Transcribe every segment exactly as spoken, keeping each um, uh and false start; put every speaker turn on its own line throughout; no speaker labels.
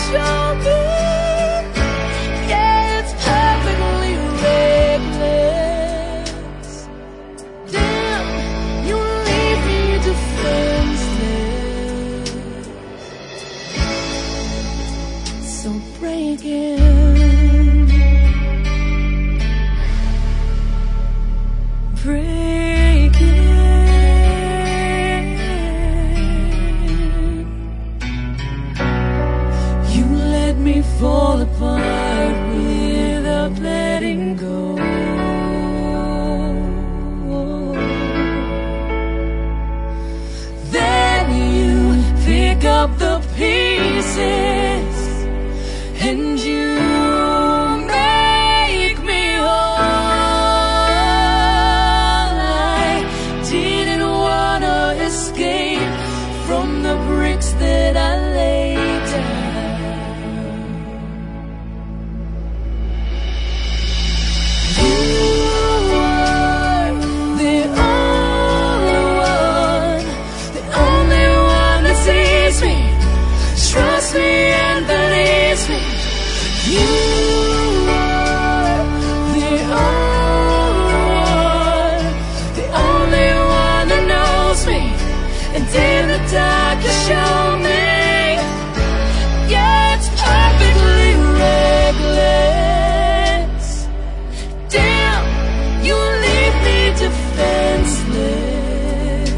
show me. Yeah, it's perfectly reckless. Damn, you leave me defenseless. So break it. Break it. You let me fall apart without letting go. Then you pick up the pieces and you from the bricks that I laid down. You are the only one, the only one that sees me, trusts me and believes me. You are the only one, the only one that knows me. And in the dark you show me. Yeah, it's perfectly reckless. Damn, you leave me defenseless.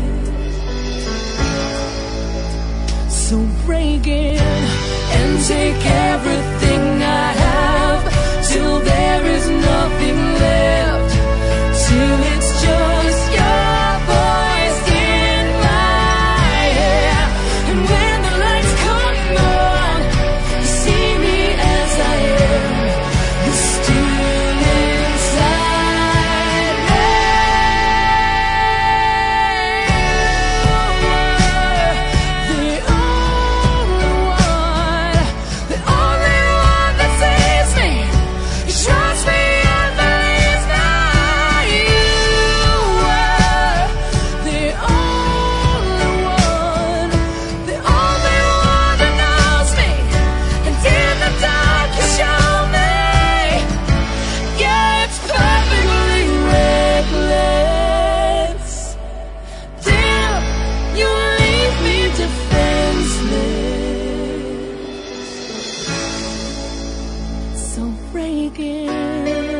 So break in and take everything I have, till there is nothing left, till it's just your voice in my head. And when the lights come on, you see me as I am. You're still inside me. You are the only one, the only one that sees me. You trust me and believes me. You are the only one, the only one that knows me. And in the dark you show me. Yeah, it's perfectly reckless. Damn, you leave me defenseless. So break it.